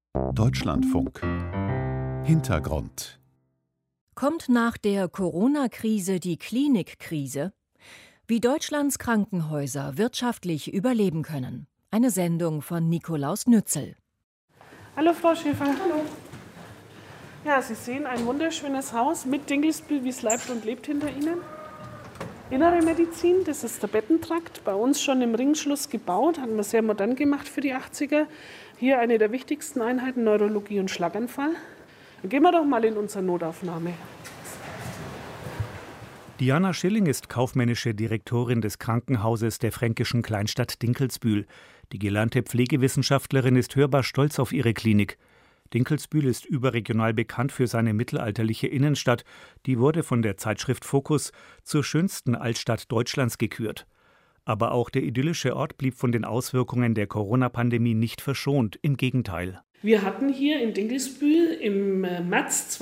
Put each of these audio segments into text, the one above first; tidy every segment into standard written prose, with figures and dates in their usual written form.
Deutschlandfunk. Hintergrund. Kommt nach der Corona-Krise die Klinikkrise? Wie Deutschlands Krankenhäuser wirtschaftlich überleben können. Eine Sendung von Nikolaus Nützel. Hallo Frau Schäfer. Hallo. Ja, Sie sehen ein wunderschönes Haus mit Dinkelsbühl, wie es leibt und lebt hinter Ihnen. Innere Medizin, das ist der Bettentrakt, bei uns schon im Ringschluss gebaut, haben wir sehr modern gemacht für die 80er. Hier eine der wichtigsten Einheiten, Neurologie und Schlaganfall. Dann gehen wir doch mal in unsere Notaufnahme. Diana Schilling ist kaufmännische Direktorin des Krankenhauses der fränkischen Kleinstadt Dinkelsbühl. Die gelernte Pflegewissenschaftlerin ist hörbar stolz auf ihre Klinik. Dinkelsbühl ist überregional bekannt für seine mittelalterliche Innenstadt. Die wurde von der Zeitschrift Focus zur schönsten Altstadt Deutschlands gekürt. Aber auch der idyllische Ort blieb von den Auswirkungen der Corona-Pandemie nicht verschont. Im Gegenteil. Wir hatten hier in Dinkelsbühl im März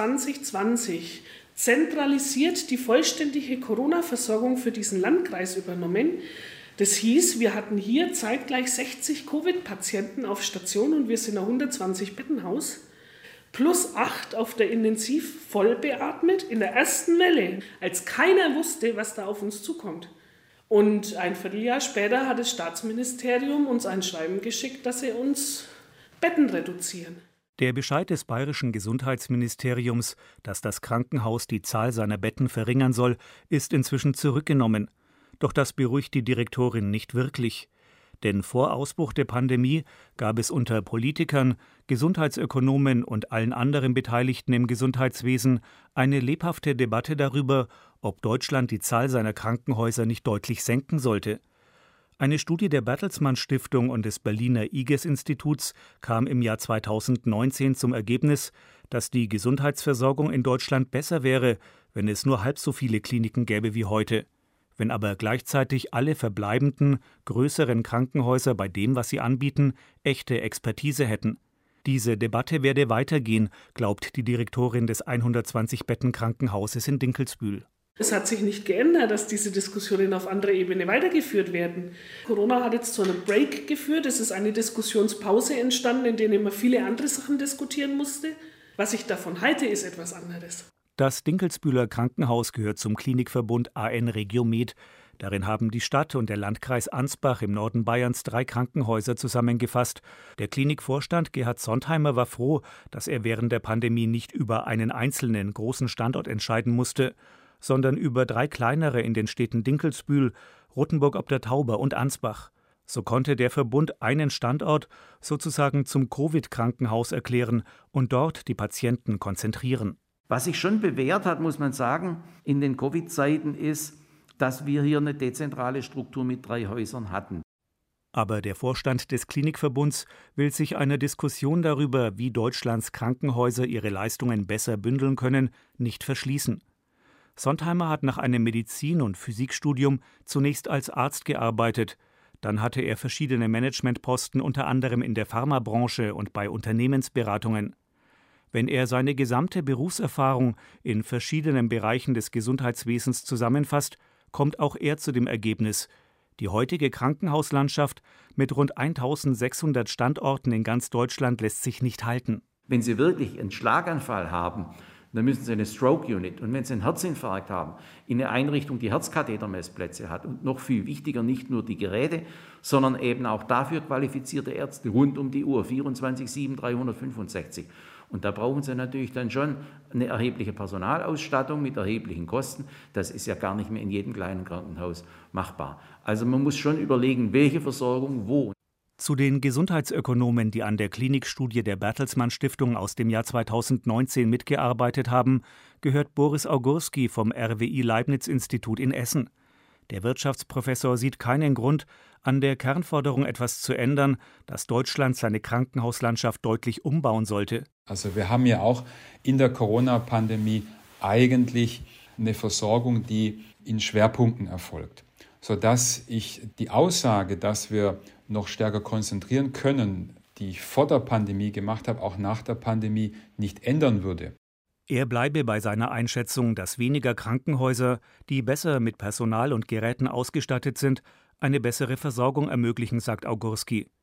2020 zentralisiert die vollständige Corona-Versorgung für diesen Landkreis übernommen. Das hieß, wir hatten hier zeitgleich 60 Covid-Patienten auf Station und wir sind ein 120-Bettenhaus. Plus 8 auf der Intensiv voll beatmet in der ersten Welle, als keiner wusste, was da auf uns zukommt. Und ein Vierteljahr später hat das Staatsministerium uns ein Schreiben geschickt, dass sie uns Betten reduzieren. Der Bescheid des bayerischen Gesundheitsministeriums, dass das Krankenhaus die Zahl seiner Betten verringern soll, ist inzwischen zurückgenommen. Doch das beruhigt die Direktorin nicht wirklich. Denn vor Ausbruch der Pandemie gab es unter Politikern, Gesundheitsökonomen und allen anderen Beteiligten im Gesundheitswesen eine lebhafte Debatte darüber, ob Deutschland die Zahl seiner Krankenhäuser nicht deutlich senken sollte. Eine Studie der Bertelsmann Stiftung und des Berliner IGES-Instituts kam im Jahr 2019 zum Ergebnis, dass die Gesundheitsversorgung in Deutschland besser wäre, wenn es nur halb so viele Kliniken gäbe wie heute. Wenn aber gleichzeitig alle verbleibenden, größeren Krankenhäuser bei dem, was sie anbieten, echte Expertise hätten. Diese Debatte werde weitergehen, glaubt die Direktorin des 120-Betten-Krankenhauses in Dinkelsbühl. Es hat sich nicht geändert, dass diese Diskussionen auf anderer Ebene weitergeführt werden. Corona hat jetzt zu einem Break geführt. Es ist eine Diskussionspause entstanden, in der man viele andere Sachen diskutieren musste. Was ich davon halte, ist etwas anderes. Das Dinkelsbühler Krankenhaus gehört zum Klinikverbund AN Regiomed. Darin haben die Stadt und der Landkreis Ansbach im Norden Bayerns 3 Krankenhäuser zusammengefasst. Der Klinikvorstand Gerhard Sontheimer war froh, dass er während der Pandemie nicht über einen einzelnen großen Standort entscheiden musste, sondern über 3 kleinere in den Städten Dinkelsbühl, Rothenburg ob der Tauber und Ansbach. So konnte der Verbund einen Standort sozusagen zum Covid-Krankenhaus erklären und dort die Patienten konzentrieren. Was sich schon bewährt hat, muss man sagen, in den Covid-Zeiten ist, dass wir hier eine dezentrale Struktur mit 3 Häusern hatten. Aber der Vorstand des Klinikverbunds will sich einer Diskussion darüber, wie Deutschlands Krankenhäuser ihre Leistungen besser bündeln können, nicht verschließen. Sontheimer hat nach einem Medizin- und Physikstudium zunächst als Arzt gearbeitet. Dann hatte er verschiedene Managementposten, unter anderem in der Pharmabranche und bei Unternehmensberatungen. Wenn er seine gesamte Berufserfahrung in verschiedenen Bereichen des Gesundheitswesens zusammenfasst, kommt auch er zu dem Ergebnis: Die heutige Krankenhauslandschaft mit rund 1600 Standorten in ganz Deutschland lässt sich nicht halten. Wenn Sie wirklich einen Schlaganfall haben, dann müssen Sie eine Stroke-Unit, und wenn Sie einen Herzinfarkt haben, in eine Einrichtung, die Herzkathetermessplätze hat und noch viel wichtiger, nicht nur die Geräte, sondern eben auch dafür qualifizierte Ärzte rund um die Uhr, 24/7, 365. Und da brauchen Sie natürlich dann schon eine erhebliche Personalausstattung mit erheblichen Kosten. Das ist ja gar nicht mehr in jedem kleinen Krankenhaus machbar. Also man muss schon überlegen, welche Versorgung wo. Zu den Gesundheitsökonomen, die an der Klinikstudie der Bertelsmann Stiftung aus dem Jahr 2019 mitgearbeitet haben, gehört Boris Augurski vom RWI Leibniz-Institut in Essen. Der Wirtschaftsprofessor sieht keinen Grund, an der Kernforderung etwas zu ändern, dass Deutschland seine Krankenhauslandschaft deutlich umbauen sollte. Also wir haben ja auch in der Corona-Pandemie eigentlich eine Versorgung, die in Schwerpunkten erfolgt, sodass ich die Aussage, dass wir noch stärker konzentrieren können, die ich vor der Pandemie gemacht habe, auch nach der Pandemie nicht ändern würde. Er bleibe bei seiner Einschätzung, dass weniger Krankenhäuser, die besser mit Personal und Geräten ausgestattet sind, eine bessere Versorgung ermöglichen, sagt Augurski.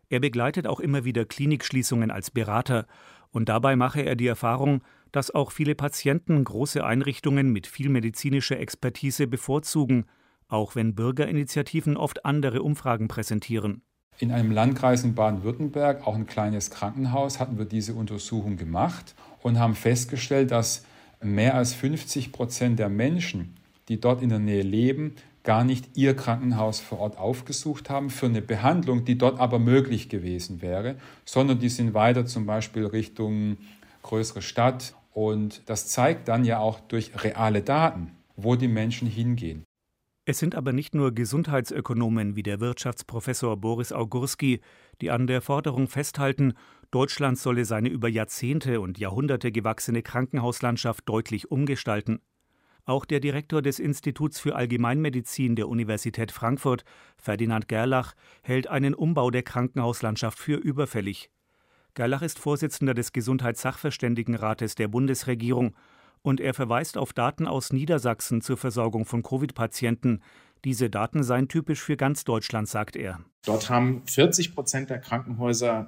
Er begleitet auch immer wieder Klinikschließungen als Berater und dabei mache er die Erfahrung, dass auch viele Patienten große Einrichtungen mit viel medizinischer Expertise bevorzugen, auch wenn Bürgerinitiativen oft andere Umfragen präsentieren. In einem Landkreis in Baden-Württemberg, auch ein kleines Krankenhaus, hatten wir diese Untersuchung gemacht und haben festgestellt, dass mehr als 50% der Menschen, die dort in der Nähe leben, gar nicht ihr Krankenhaus vor Ort aufgesucht haben für eine Behandlung, die dort aber möglich gewesen wäre, sondern die sind weiter zum Beispiel Richtung größere Stadt. Und das zeigt dann ja auch durch reale Daten, wo die Menschen hingehen. Es sind aber nicht nur Gesundheitsökonomen wie der Wirtschaftsprofessor Boris Augurski, die an der Forderung festhalten, Deutschland solle seine über Jahrzehnte und Jahrhunderte gewachsene Krankenhauslandschaft deutlich umgestalten. Auch der Direktor des Instituts für Allgemeinmedizin der Universität Frankfurt, Ferdinand Gerlach, hält einen Umbau der Krankenhauslandschaft für überfällig. Gerlach ist Vorsitzender des Gesundheitssachverständigenrates der Bundesregierung und er verweist auf Daten aus Niedersachsen zur Versorgung von Covid-Patienten. Diese Daten seien typisch für ganz Deutschland, sagt er. Dort haben 40% der Krankenhäuser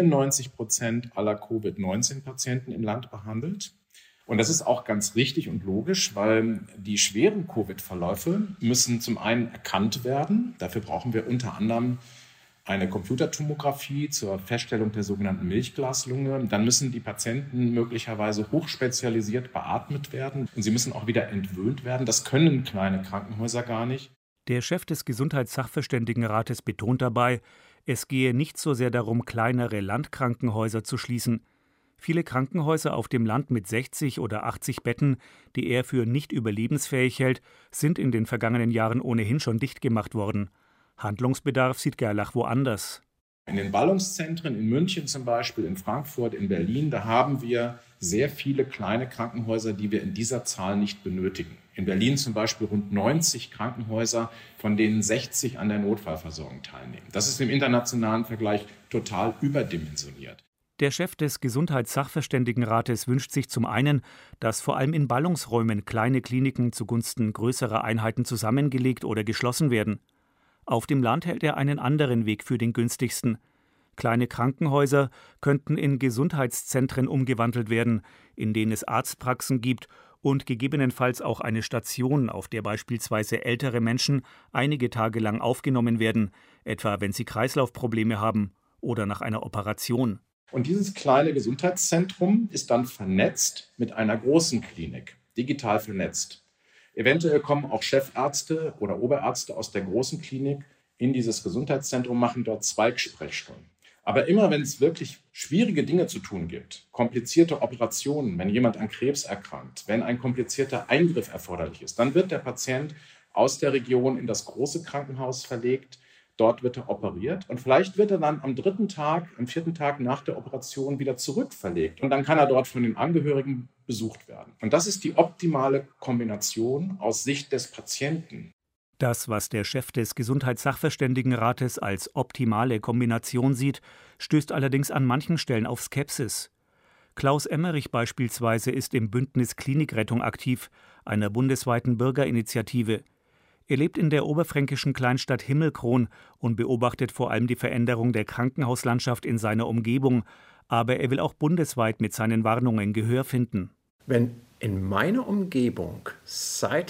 94% aller Covid-19-Patienten im Land behandelt. Und das ist auch ganz richtig und logisch, weil die schweren Covid-Verläufe müssen zum einen erkannt werden. Dafür brauchen wir unter anderem eine Computertomographie zur Feststellung der sogenannten Milchglaslunge. Dann müssen die Patienten möglicherweise hochspezialisiert beatmet werden und sie müssen auch wieder entwöhnt werden. Das können kleine Krankenhäuser gar nicht. Der Chef des Gesundheitssachverständigenrates betont dabei, es gehe nicht so sehr darum, kleinere Landkrankenhäuser zu schließen. Viele Krankenhäuser auf dem Land mit 60 oder 80 Betten, die er für nicht überlebensfähig hält, sind in den vergangenen Jahren ohnehin schon dicht gemacht worden. Handlungsbedarf sieht Gerlach woanders. In den Ballungszentren in München zum Beispiel, in Frankfurt, in Berlin, da haben wir sehr viele kleine Krankenhäuser, die wir in dieser Zahl nicht benötigen. In Berlin zum Beispiel rund 90 Krankenhäuser, von denen 60 an der Notfallversorgung teilnehmen. Das ist im internationalen Vergleich total überdimensioniert. Der Chef des Gesundheitssachverständigenrates wünscht sich zum einen, dass vor allem in Ballungsräumen kleine Kliniken zugunsten größerer Einheiten zusammengelegt oder geschlossen werden. Auf dem Land hält er einen anderen Weg für den günstigsten. Kleine Krankenhäuser könnten in Gesundheitszentren umgewandelt werden, in denen es Arztpraxen gibt und gegebenenfalls auch eine Station, auf der beispielsweise ältere Menschen einige Tage lang aufgenommen werden, etwa wenn sie Kreislaufprobleme haben oder nach einer Operation. Und dieses kleine Gesundheitszentrum ist dann vernetzt mit einer großen Klinik, digital vernetzt. Eventuell kommen auch Chefärzte oder Oberärzte aus der großen Klinik in dieses Gesundheitszentrum, machen dort Zweigsprechstunden. Aber immer wenn es wirklich schwierige Dinge zu tun gibt, komplizierte Operationen, wenn jemand an Krebs erkrankt, wenn ein komplizierter Eingriff erforderlich ist, dann wird der Patient aus der Region in das große Krankenhaus verlegt. Dort wird er operiert und vielleicht wird er dann am 3. Tag, am 4. Tag nach der Operation wieder zurückverlegt. Und dann kann er dort von den Angehörigen besucht werden. Und das ist die optimale Kombination aus Sicht des Patienten. Das, was der Chef des Gesundheitssachverständigenrates als optimale Kombination sieht, stößt allerdings an manchen Stellen auf Skepsis. Klaus Emmerich beispielsweise ist im Bündnis Klinikrettung aktiv, einer bundesweiten Bürgerinitiative. Er lebt in der oberfränkischen Kleinstadt Himmelkron und beobachtet vor allem die Veränderung der Krankenhauslandschaft in seiner Umgebung. Aber er will auch bundesweit mit seinen Warnungen Gehör finden. Wenn in meiner Umgebung seit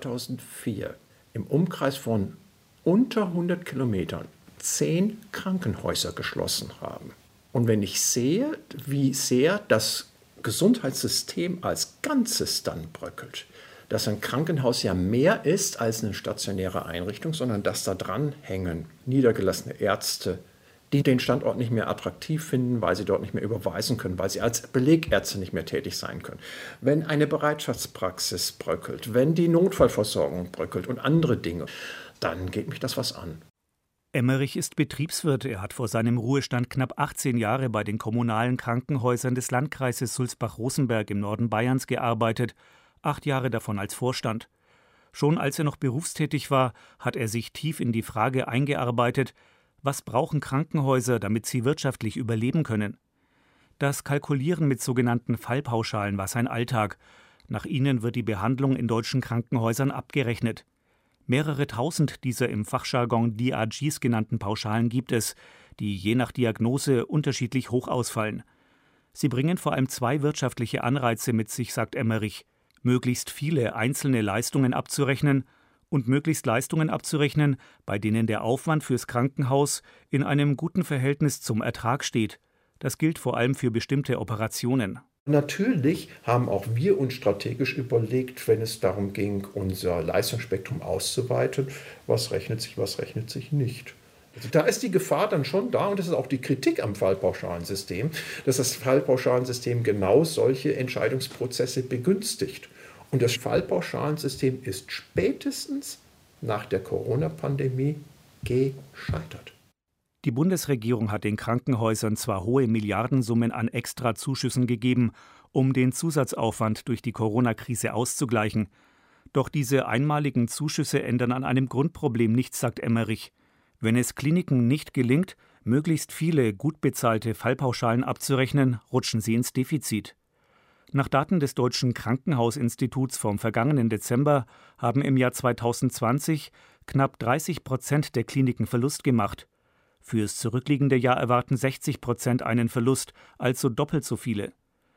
2004 im Umkreis von unter 100 Kilometern 10 Krankenhäuser geschlossen haben und wenn ich sehe, wie sehr das Gesundheitssystem als Ganzes dann bröckelt, dass ein Krankenhaus ja mehr ist als eine stationäre Einrichtung, sondern dass da dran hängen niedergelassene Ärzte, die den Standort nicht mehr attraktiv finden, weil sie dort nicht mehr überweisen können, weil sie als Belegärzte nicht mehr tätig sein können. Wenn eine Bereitschaftspraxis bröckelt, wenn die Notfallversorgung bröckelt und andere Dinge, dann geht mich das was an. Emmerich ist Betriebswirt. Er hat vor seinem Ruhestand knapp 18 Jahre bei den kommunalen Krankenhäusern des Landkreises Sulzbach-Rosenberg im Norden Bayerns gearbeitet, 8 Jahre davon als Vorstand. Schon als er noch berufstätig war, hat er sich tief in die Frage eingearbeitet, was brauchen Krankenhäuser, damit sie wirtschaftlich überleben können? Das Kalkulieren mit sogenannten Fallpauschalen war sein Alltag. Nach ihnen wird die Behandlung in deutschen Krankenhäusern abgerechnet. Mehrere tausend dieser im Fachjargon DRGs genannten Pauschalen gibt es. die je nach Diagnose unterschiedlich hoch ausfallen. Sie bringen vor allem zwei wirtschaftliche Anreize mit sich, sagt Emmerich: möglichst viele einzelne Leistungen abzurechnen und möglichst Leistungen abzurechnen, bei denen der Aufwand fürs Krankenhaus in einem guten Verhältnis zum Ertrag steht. Das gilt vor allem für bestimmte Operationen. Natürlich haben auch wir uns strategisch überlegt, wenn es darum ging, unser Leistungsspektrum auszuweiten, was rechnet sich nicht. Also da ist die Gefahr dann schon da, und das ist auch die Kritik am Fallpauschalensystem, dass das Fallpauschalensystem genau solche Entscheidungsprozesse begünstigt. Und das Fallpauschalensystem ist spätestens nach der Corona-Pandemie gescheitert. Die Bundesregierung hat den Krankenhäusern zwar hohe Milliardensummen an Extrazuschüssen gegeben, um den Zusatzaufwand durch die Corona-Krise auszugleichen. Doch diese einmaligen Zuschüsse ändern an einem Grundproblem nichts, sagt Emmerich. Wenn es Kliniken nicht gelingt, möglichst viele gut bezahlte Fallpauschalen abzurechnen, rutschen sie ins Defizit. Nach Daten des Deutschen Krankenhausinstituts vom vergangenen Dezember haben im Jahr 2020 knapp 30% der Kliniken Verlust gemacht. Fürs zurückliegende Jahr erwarten 60% einen Verlust, also doppelt so viele.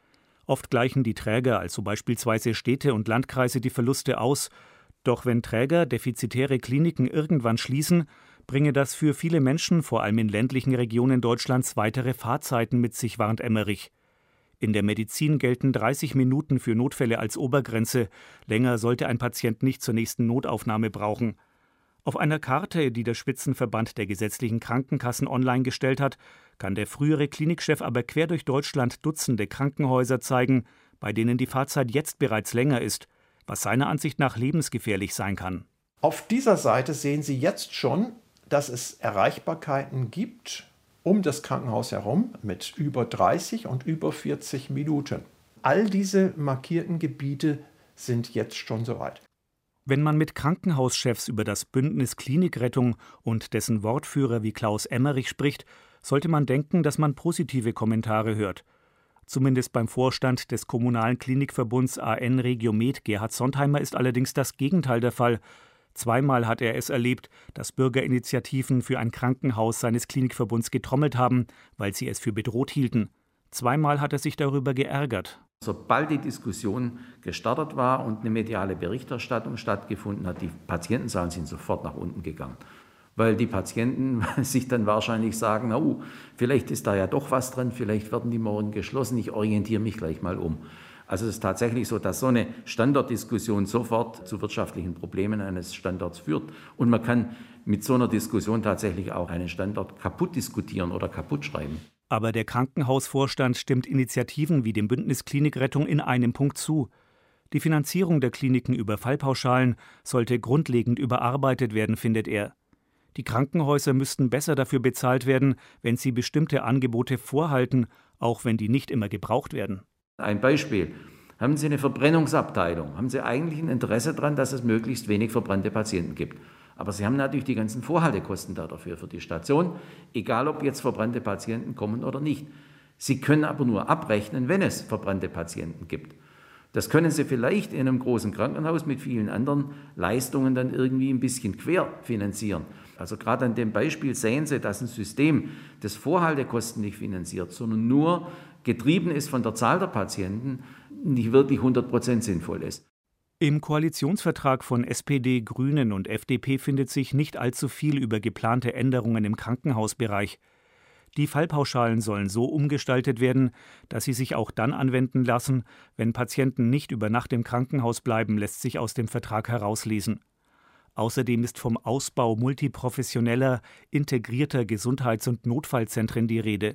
Oft gleichen die Träger, also beispielsweise Städte und Landkreise, die Verluste aus. Doch wenn Träger defizitäre Kliniken irgendwann schließen, bringe das für viele Menschen, vor allem in ländlichen Regionen Deutschlands, weitere Fahrzeiten mit sich, warnt Emmerich. In der Medizin gelten 30 Minuten für Notfälle als Obergrenze. Länger sollte ein Patient nicht zur nächsten Notaufnahme brauchen. Auf einer Karte, die der Spitzenverband der gesetzlichen Krankenkassen online gestellt hat, kann der frühere Klinikchef aber quer durch Deutschland Dutzende Krankenhäuser zeigen, bei denen die Fahrzeit jetzt bereits länger ist, was seiner Ansicht nach lebensgefährlich sein kann. Auf dieser Seite sehen Sie jetzt schon, dass es Erreichbarkeiten gibt um das Krankenhaus herum mit über 30 und über 40 Minuten. All diese markierten Gebiete sind jetzt schon soweit. Wenn man mit Krankenhauschefs über das Bündnis Klinikrettung und dessen Wortführer wie Klaus Emmerich spricht, sollte man denken, dass man positive Kommentare hört. Zumindest beim Vorstand des Kommunalen Klinikverbunds AN Regiomed Gerhard Sontheimer ist allerdings das Gegenteil der Fall. Zweimal hat er es erlebt, dass Bürgerinitiativen für ein Krankenhaus seines Klinikverbunds getrommelt haben, weil sie es für bedroht hielten. Zweimal hat er sich darüber geärgert. Sobald die Diskussion gestartet war und eine mediale Berichterstattung stattgefunden hat, die Patientenzahlen sind sofort nach unten gegangen. Weil die Patienten sich dann wahrscheinlich sagen, vielleicht ist da ja doch was drin, vielleicht werden die morgen geschlossen, ich orientiere mich gleich mal um. Also es ist tatsächlich so, dass so eine Standortdiskussion sofort zu wirtschaftlichen Problemen eines Standorts führt. Und man kann mit so einer Diskussion tatsächlich auch einen Standort kaputt diskutieren oder kaputt schreiben. Aber der Krankenhausvorstand stimmt Initiativen wie dem Bündnis Klinikrettung in einem Punkt zu. Die Finanzierung der Kliniken über Fallpauschalen sollte grundlegend überarbeitet werden, findet er. Die Krankenhäuser müssten besser dafür bezahlt werden, wenn sie bestimmte Angebote vorhalten, auch wenn die nicht immer gebraucht werden. Ein Beispiel. Haben Sie eine Verbrennungsabteilung? Haben Sie eigentlich ein Interesse daran, dass es möglichst wenig verbrannte Patienten gibt? Aber Sie haben natürlich die ganzen Vorhaltekosten dafür für die Station, egal ob jetzt verbrannte Patienten kommen oder nicht. Sie können aber nur abrechnen, wenn es verbrannte Patienten gibt. Das können Sie vielleicht in einem großen Krankenhaus mit vielen anderen Leistungen dann irgendwie ein bisschen querfinanzieren. Also gerade an dem Beispiel sehen Sie, dass ein System, das Vorhaltekosten nicht finanziert, sondern nur getrieben ist von der Zahl der Patienten, nicht wirklich 100% sinnvoll ist. Im Koalitionsvertrag von SPD, Grünen und FDP findet sich nicht allzu viel über geplante Änderungen im Krankenhausbereich. Die Fallpauschalen sollen so umgestaltet werden, dass sie sich auch dann anwenden lassen, wenn Patienten nicht über Nacht im Krankenhaus bleiben, lässt sich aus dem Vertrag herauslesen. Außerdem ist vom Ausbau multiprofessioneller, integrierter Gesundheits- und Notfallzentren die Rede.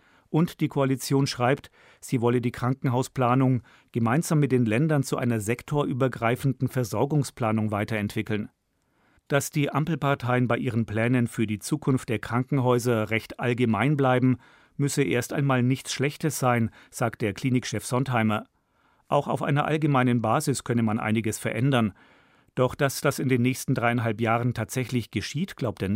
Und die Koalition schreibt, sie wolle die Krankenhausplanung gemeinsam mit den Ländern zu einer sektorübergreifenden Versorgungsplanung weiterentwickeln. Dass die Ampelparteien bei ihren Plänen für die Zukunft der Krankenhäuser recht allgemein bleiben, müsse erst einmal nichts Schlechtes sein, sagt der Klinikchef Sontheimer. Auch auf einer allgemeinen Basis könne man einiges verändern. Doch dass das in den nächsten 3,5 Jahren tatsächlich geschieht, glaubt er nicht.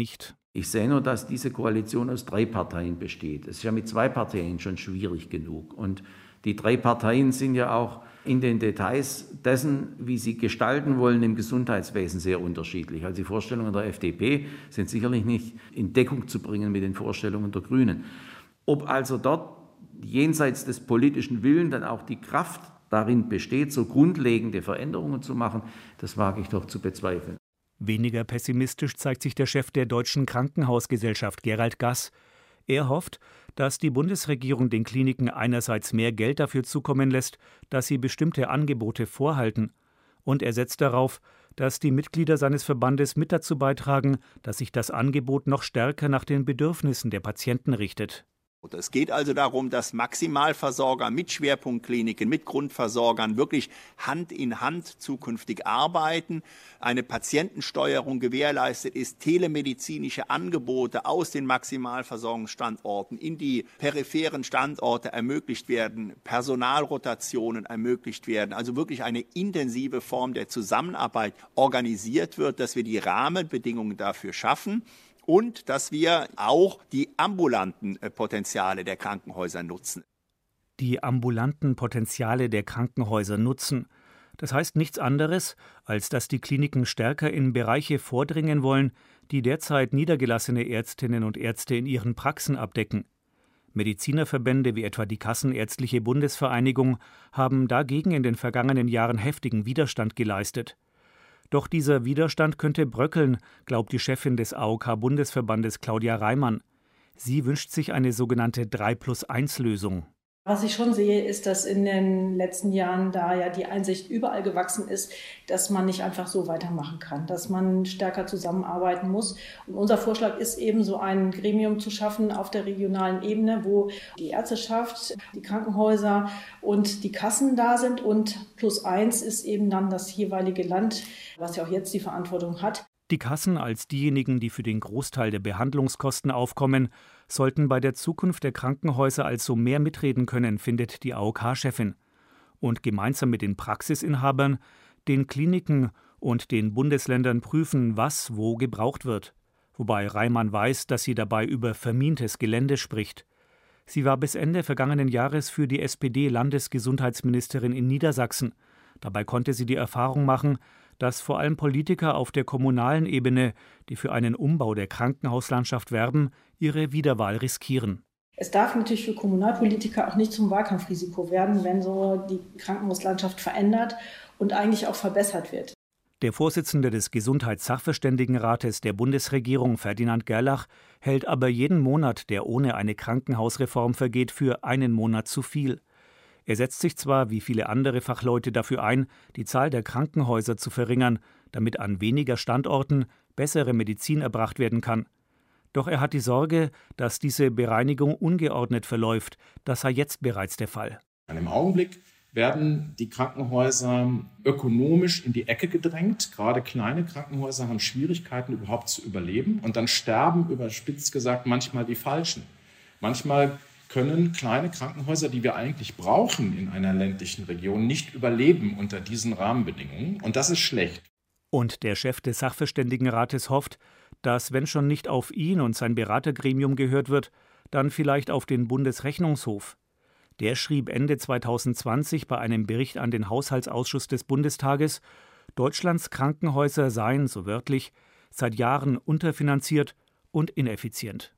Ich sehe nur, dass diese Koalition aus 3 Parteien besteht. Es ist ja mit 2 Parteien schon schwierig genug. Und die 3 Parteien sind ja auch in den Details dessen, wie sie gestalten wollen, im Gesundheitswesen sehr unterschiedlich. Also die Vorstellungen der FDP sind sicherlich nicht in Deckung zu bringen mit den Vorstellungen der Grünen. Ob also dort jenseits des politischen Willens dann auch die Kraft darin besteht, so grundlegende Veränderungen zu machen, das wage ich doch zu bezweifeln. Weniger pessimistisch zeigt sich der Chef der Deutschen Krankenhausgesellschaft, Gerald Gass. Er hofft, dass die Bundesregierung den Kliniken einerseits mehr Geld dafür zukommen lässt, dass sie bestimmte Angebote vorhalten. Und er setzt darauf, dass die Mitglieder seines Verbandes mit dazu beitragen, dass sich das Angebot noch stärker nach den Bedürfnissen der Patienten richtet. Es geht also darum, dass Maximalversorger mit Schwerpunktkliniken, mit Grundversorgern wirklich Hand in Hand zukünftig arbeiten, eine Patientensteuerung gewährleistet ist, telemedizinische Angebote aus den Maximalversorgungsstandorten in die peripheren Standorte ermöglicht werden, Personalrotationen ermöglicht werden, also wirklich eine intensive Form der Zusammenarbeit organisiert wird, dass wir die Rahmenbedingungen dafür schaffen. Und dass wir auch die ambulanten Potenziale der Krankenhäuser nutzen. Die ambulanten Potenziale der Krankenhäuser nutzen. Das heißt nichts anderes, als dass die Kliniken stärker in Bereiche vordringen wollen, die derzeit niedergelassene Ärztinnen und Ärzte in ihren Praxen abdecken. Medizinerverbände wie etwa die Kassenärztliche Bundesvereinigung haben dagegen in den vergangenen Jahren heftigen Widerstand geleistet. Doch dieser Widerstand könnte bröckeln, glaubt die Chefin des AOK-Bundesverbandes Claudia Reimann. Sie wünscht sich eine sogenannte 3+1-Lösung. Was ich schon sehe, ist, dass in den letzten Jahren da ja die Einsicht überall gewachsen ist, dass man nicht einfach so weitermachen kann, dass man stärker zusammenarbeiten muss. Und unser Vorschlag ist eben, so ein Gremium zu schaffen auf der regionalen Ebene, wo die Ärzteschaft, die Krankenhäuser und die Kassen da sind. Und +1 ist eben dann das jeweilige Land, was ja auch jetzt die Verantwortung hat. Die Kassen als diejenigen, die für den Großteil der Behandlungskosten aufkommen, sollten bei der Zukunft der Krankenhäuser also mehr mitreden können, findet die AOK-Chefin. Und gemeinsam mit den Praxisinhabern, den Kliniken und den Bundesländern prüfen, was wo gebraucht wird. Wobei Reimann weiß, dass sie dabei über vermintes Gelände spricht. Sie war bis Ende vergangenen Jahres für die SPD-Landesgesundheitsministerin in Niedersachsen. Dabei konnte sie die Erfahrung machen, dass vor allem Politiker auf der kommunalen Ebene, die für einen Umbau der Krankenhauslandschaft werben, ihre Wiederwahl riskieren. Es darf natürlich für Kommunalpolitiker auch nicht zum Wahlkampfrisiko werden, wenn so die Krankenhauslandschaft verändert und eigentlich auch verbessert wird. Der Vorsitzende des Gesundheitssachverständigenrates der Bundesregierung, Ferdinand Gerlach, hält aber jeden Monat, der ohne eine Krankenhausreform vergeht, für einen Monat zu viel. Er setzt sich zwar, wie viele andere Fachleute, dafür ein, die Zahl der Krankenhäuser zu verringern, damit an weniger Standorten bessere Medizin erbracht werden kann. Doch er hat die Sorge, dass diese Bereinigung ungeordnet verläuft. Das sei jetzt bereits der Fall. Im Augenblick werden die Krankenhäuser ökonomisch in die Ecke gedrängt. Gerade kleine Krankenhäuser haben Schwierigkeiten, überhaupt zu überleben. Und dann sterben, überspitzt gesagt, manchmal die Falschen. Manchmal können kleine Krankenhäuser, die wir eigentlich brauchen in einer ländlichen Region, nicht überleben unter diesen Rahmenbedingungen. Und das ist schlecht. Und der Chef des Sachverständigenrates hofft, dass, wenn schon nicht auf ihn und sein Beratergremium gehört wird, dann vielleicht auf den Bundesrechnungshof. Der schrieb Ende 2020 bei einem Bericht an den Haushaltsausschuss des Bundestages, Deutschlands Krankenhäuser seien, so wörtlich, seit Jahren unterfinanziert und ineffizient.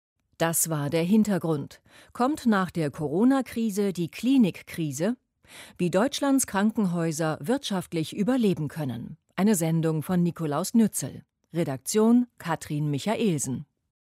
Das war der Hintergrund. Kommt nach der Corona-Krise die Klinikkrise? Wie Deutschlands Krankenhäuser wirtschaftlich überleben können. Eine Sendung von Nikolaus Nützel. Redaktion Katrin Michaelsen.